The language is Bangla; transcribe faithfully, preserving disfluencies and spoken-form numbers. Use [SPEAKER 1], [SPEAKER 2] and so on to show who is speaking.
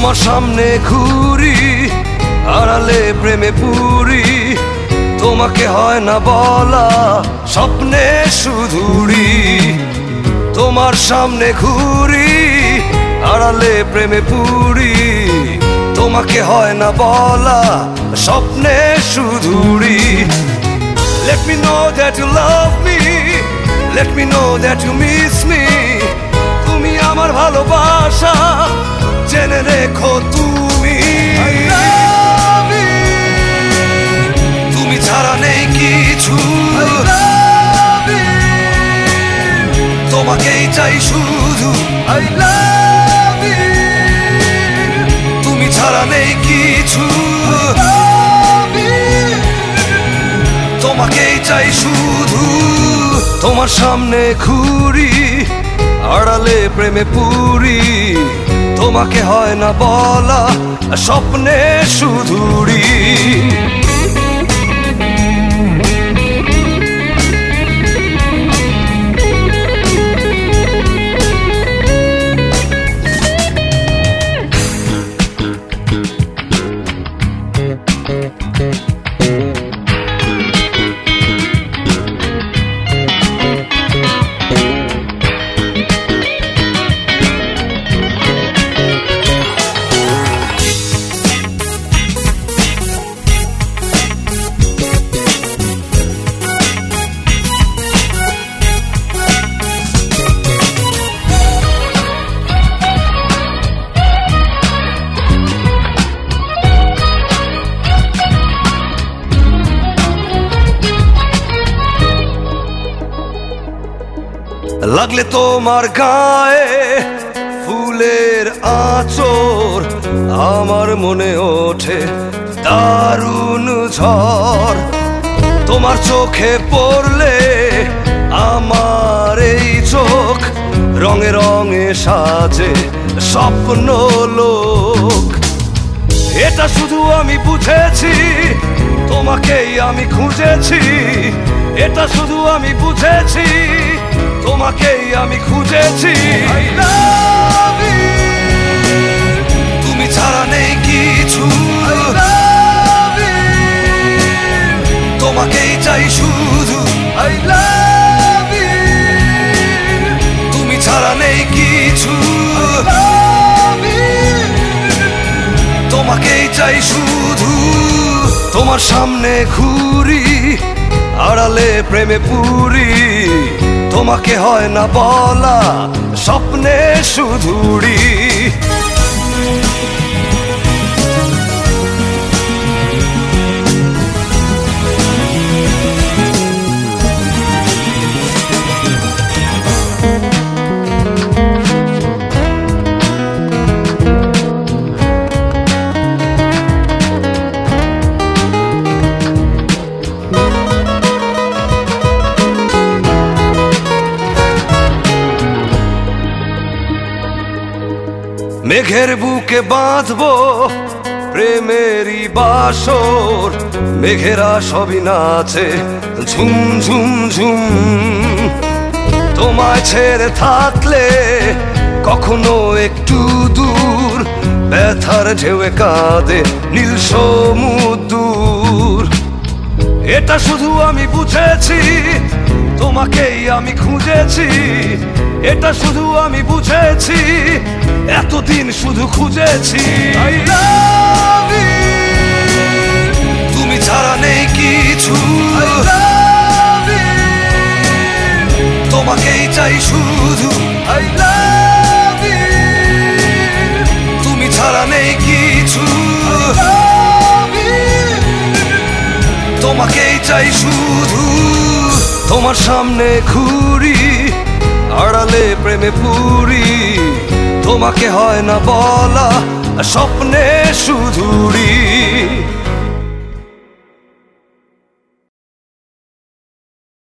[SPEAKER 1] তোমার সামনে ঘুরি, আড়ালে প্রেমে পুরি, তোমাকে হয় না বলা, স্বপ্নে শুধুরি। তোমার সামনে ঘুরি, আড়ালে প্রেমে পুরি, তোমাকে হয় না বলা, স্বপ্নে শুধুরি। Let me know that you love me, let me know that you miss me. তুমি আমার ভালোবাসা জেনে রেখো তুমি। I love you, তুমি ছাড়া নেই কিছু। I love you, তোমাকেই চাই শুধু। I love you, তুমি ছাড়া নেই কিছু। I love you, তোমাকেই চাই শুধু। তোমার সামনে ঘুরি, আড়ালে প্রেমে পুরি, তোমাকে হয় না বলা, স্বপ্নে শুধুরি। লাগলে তোমার গায়ে ফুলের আঁচড়, আমার মনে ওঠে দারুণ ঝড়। তোমার চোখে পড়লে আমার এই চোখ রঙে রঙে সাজে স্বপ্ন লোক। এটা শুধু আমি বুঝেছি, তোমাকেই আমি খুঁজেছি। এটা শুধু আমি বুঝেছি, তোমাকেই আমি খুঁজেছি। I love you, তুমি ছাড়া নেই কিছু। I love you, তোমাকেই চাই শুধু। I love you, তুমি ছাড়া নেই কিছু। I love you, তোমাকেই চাই শুধু। তোমার সামনে ঘুরি, আড়ালে প্রেমে পুরি, তোমাকে হয় না বলা, স্বপ্নে শুধুরি। মেঘের বুকে বাঁধবো প্রেমেরই বাসর, মেঘেরা সবই নাচে ঝুম ঝুম ঝুম। তোমায় ছেড়ে থাকলে কখনো একটু দূর, ব্যথার ঢেউয়ে কাঁদে নীল সমুদ্র। এটা শুধু আমি বুঝেছি, তোমাকেই আমি খুঁজেছি। এটা শুধু আমি বুঝেছি, এতদিন শুধু খুঁজেছি। I love you, তুমি ছাড়া নেই কিছু। I love you, তোমাকেই চাই শুধু। I love you, তুমি ছাড়া নেই কিছু। I love you, তোমাকেই চাই শুধু। তোমার সামনে ঘুরি, আড়ালে প্রেমে পুরি, তোমাকে হয় না বলা, স্বপ্নে শুধুরি।